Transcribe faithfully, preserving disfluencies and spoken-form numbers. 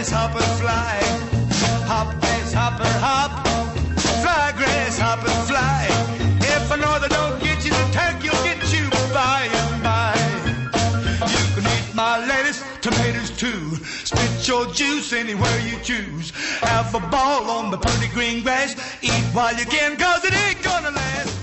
grasshopper, fly. Hop, grasshopper, hop. Fly, grasshopper, fly. If a norther don't get you, the turkey'll get you by and by. You can eat my lettuce, tomatoes too. Spit your juice anywhere you choose. Have a ball on the pretty green grass. Eat while you can, cause it ain't gonna last.